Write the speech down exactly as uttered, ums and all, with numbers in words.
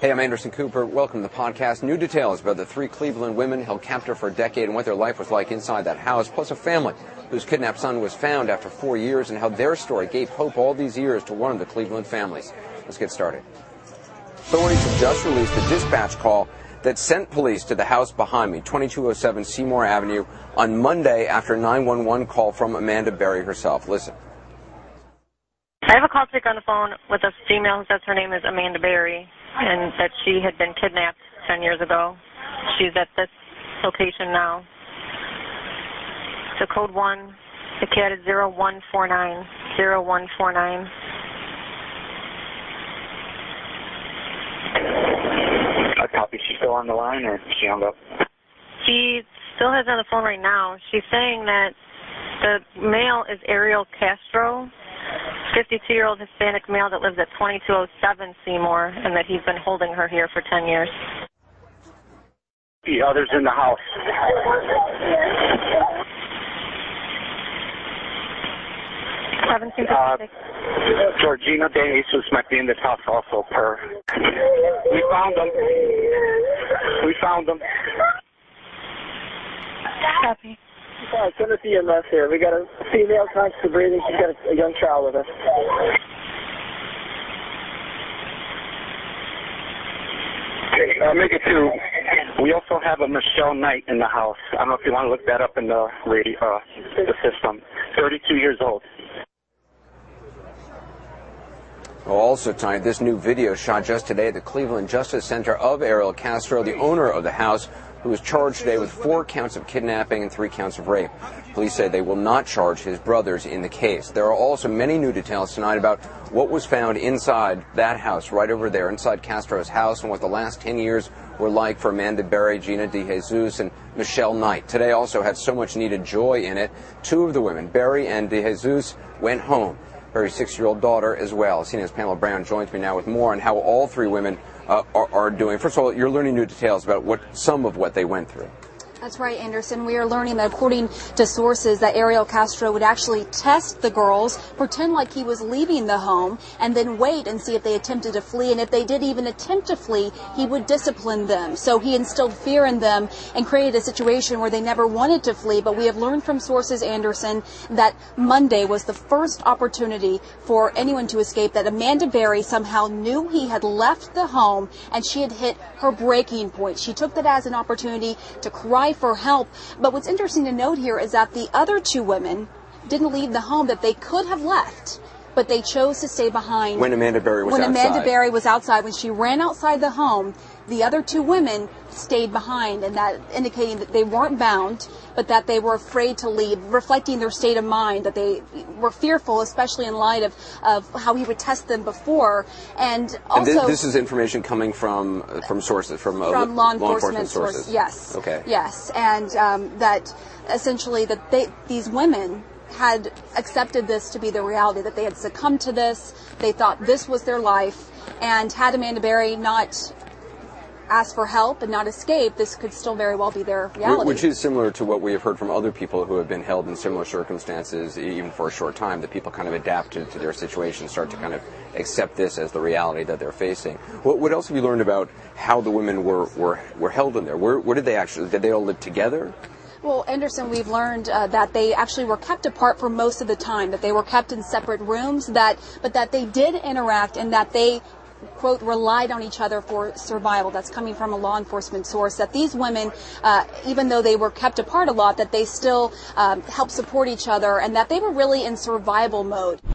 Hey, I'm Anderson Cooper. Welcome to the podcast. New details about the three Cleveland women held captive for a decade and what their life was like inside that house, plus a family whose kidnapped son was found after four years and how their story gave hope all these years to one of the Cleveland families. Let's get started. Authorities have just released a dispatch call that sent police to the house behind me, twenty-two oh seven Seymour Avenue, on Monday after a nine one one call from Amanda Berry herself. Listen. I have a call taker on the phone with a female who says her name is Amanda Berry and that she had been kidnapped ten years ago. She's at this location now. So code one, the cat is zero one four nine, zero one four nine. I copy. She's still on the line, or she hung up? She still has on the phone right now. She's saying that the male is Ariel Castro, fifty-two-year-old Hispanic male that lives at twenty-two oh seven Seymour, and that he's been holding her here for ten years. The others in the house. seventeen Uh, fifty-six. Georgina De Jesus might be in this house also, per. We found them. We found them. Copy. All right, send us E M S here. We got a female conscious breathing. She's got a, a young child with us. Uh, make it two. We also have a Michelle Knight in the house. I don't know if you want to look that up in the radio, uh, the system. thirty-two years old. Well, also tonight, this new video shot just today at the Cleveland Justice Center of Ariel Castro, the owner of the house, who was charged today with four counts of kidnapping and three counts of rape. Police say they will not charge his brothers in the case. There are also many new details tonight about what was found inside that house, right over there, inside Castro's house, and what the last ten years were like for Amanda Berry, Gina De Jesus, and Michelle Knight. Today also had so much needed joy in it. Two of the women, Berry and De Jesus, went home. Berry's six-year-old daughter as well. C N N's Pamela Brown joins me now with more on how all three women uh, are, are doing. First of all, you're learning new details about what some of what they went through. That's right, Anderson. We are learning that according to sources that Ariel Castro would actually test the girls, pretend like he was leaving the home, and then wait and see if they attempted to flee. And if they did even attempt to flee, he would discipline them. So he instilled fear in them and created a situation where they never wanted to flee. But we have learned from sources, Anderson, that Monday was the first opportunity for anyone to escape, that Amanda Berry somehow knew he had left the home and she had hit her breaking point. She took that as an opportunity to cry for help. But what's interesting to note here is that the other two women didn't leave the home that they could have left, but they chose to stay behind. When Amanda Berry was when outside. When Amanda Berry was outside, when she ran outside the home, the other two women stayed behind, and that indicating that they weren't bound, but that they were afraid to leave, reflecting their state of mind, that they were fearful, especially in light of, of how he would test them before. And also, and this, this is information coming from uh, from sources, from, uh, from law enforcement, law enforcement sources. sources. Yes. Okay. Yes, and um, that essentially that they, these women had accepted this to be the reality, that they had succumbed to this. They thought this was their life, and had Amanda Berry not ask for help and not escape, this could still very well be their reality. Which is similar to what we have heard from other people who have been held in similar circumstances, even for a short time, that people kind of adapt to, to their situation, start to kind of accept this as the reality that they're facing. What, what else have you learned about how the women were, were, were held in there? Where, where did they actually, did they all live together? Well, Anderson, we've learned uh, that they actually were kept apart for most of the time, that they were kept in separate rooms, that but that they did interact, and that they, quote, relied on each other for survival. That's coming from a law enforcement source, that these women, uh, even though they were kept apart a lot, that they still um, helped support each other, and that they were really in survival mode.